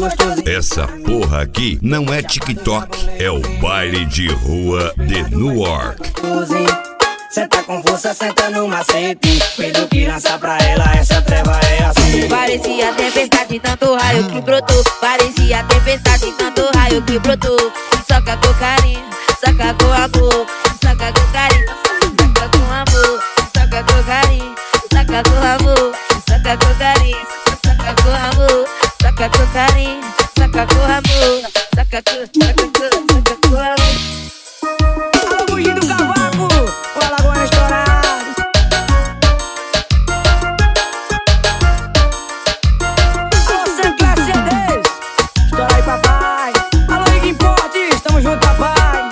gostosinho. Essa porra aqui não é TikTok, é o baile de rua de Newark. Senta com força, senta no macete. Pedro que lança pra ela, essa treva é assim. Parecia tempestade, tanto raio que brotou. Parecia tempestade, tanto raio que brotou. Soca com carinho, soca com amor. Soca com carinho, soca com amor. Soca com carinho, soca com amor. Soca com carinho, soca com amor. Soca com carinho, soca com amor. Soca com amor. Alô, Bugi do Cavaco, o Alagoas estourado. Alô, Sancler CDs, estoura aí, papai. Alô, Ig Importes, tamo junto, papai.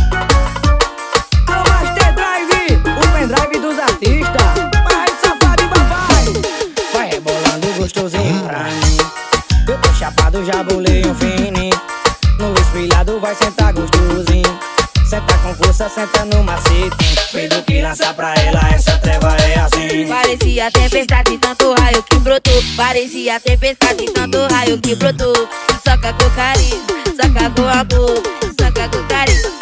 Alô, Master Drive, o pendrive dos artistas. Vai, safado e papai. Vai rebolando gostosinho pra mim. Eu tô chapado, já bolei um fini. No espelhado vai sentar gostosinho. Senta com força, senta no macete. Pedro que lança pra ela, essa treva é assim. Parecia tempestade, tanto raio que brotou. Parecia tempestade, tanto raio que brotou. Soca com carinho, soca com amor. Soca com carinho,